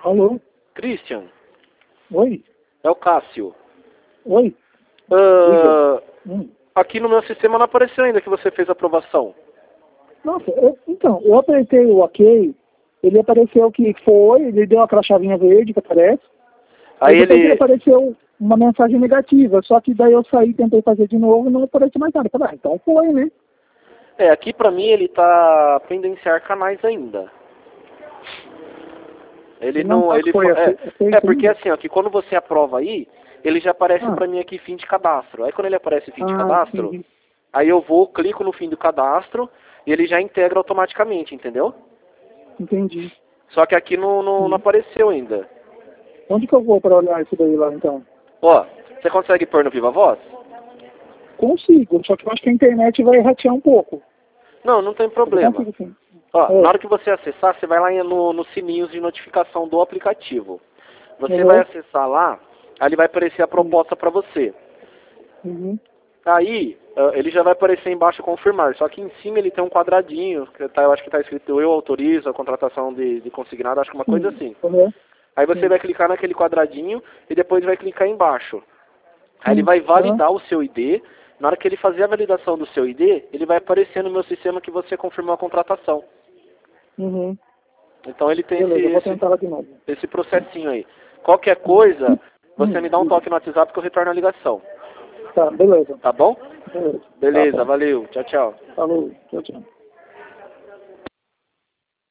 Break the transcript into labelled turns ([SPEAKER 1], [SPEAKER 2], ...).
[SPEAKER 1] Alô?
[SPEAKER 2] Christian,
[SPEAKER 1] Oi?
[SPEAKER 2] é o Cássio.
[SPEAKER 1] Oi?
[SPEAKER 2] Aqui no meu sistema não apareceu ainda que você fez a aprovação.
[SPEAKER 1] Nossa, eu apertei o OK, ele apareceu que foi, ele deu aquela chavinha verde que aparece.
[SPEAKER 2] Aí
[SPEAKER 1] Depois ele
[SPEAKER 2] ele...
[SPEAKER 1] apareceu uma mensagem negativa, só que daí eu saí, tentei fazer de novo e não apareceu mais nada. Eu falei, então foi, né?
[SPEAKER 2] aqui pra mim ele tá pendenciar canais ainda. Ele não... Ele
[SPEAKER 1] foi
[SPEAKER 2] porque assim, ó, que quando você aprova aí, ele já aparece pra mim aqui fim de cadastro. Aí quando ele aparece fim de cadastro,
[SPEAKER 1] entendi.
[SPEAKER 2] aí eu vou, clico no fim do cadastro e ele já integra automaticamente, entendeu?
[SPEAKER 1] Entendi.
[SPEAKER 2] Só que aqui não apareceu ainda.
[SPEAKER 1] Onde que eu vou para olhar isso daí lá, então?
[SPEAKER 2] Ó, você consegue pôr no Viva Voz?
[SPEAKER 1] Consigo, só que eu acho que a internet vai ratear um pouco.
[SPEAKER 2] Não tem
[SPEAKER 1] Eu
[SPEAKER 2] problema.
[SPEAKER 1] consigo, sim.
[SPEAKER 2] Ó, na hora que você acessar, você vai lá no sininhos de notificação do aplicativo. Você
[SPEAKER 1] Uhum.
[SPEAKER 2] vai acessar lá, aí ele vai aparecer a proposta para você.
[SPEAKER 1] Uhum.
[SPEAKER 2] Aí, ele já vai aparecer embaixo confirmar, só que em cima ele tem um quadradinho, que eu acho que está escrito eu autorizo a contratação de consignado, acho que uma coisa assim.
[SPEAKER 1] Uhum.
[SPEAKER 2] Aí você vai clicar naquele quadradinho e depois vai clicar embaixo. Aí ele vai validar o seu ID. Na hora que ele fazer a validação do seu ID, ele vai aparecer no meu sistema que você confirmou a contratação.
[SPEAKER 1] Uhum.
[SPEAKER 2] Então ele tem
[SPEAKER 1] Beleza, eu vou tentar lá de novo.
[SPEAKER 2] esse processinho aí. Qualquer coisa, você me dá um toque no WhatsApp que eu retorno a ligação.
[SPEAKER 1] Tá, beleza.
[SPEAKER 2] Tá bom?
[SPEAKER 1] Beleza.
[SPEAKER 2] Beleza,
[SPEAKER 1] Tá bom.
[SPEAKER 2] valeu. Tchau, tchau.
[SPEAKER 1] Falou, tchau, tchau.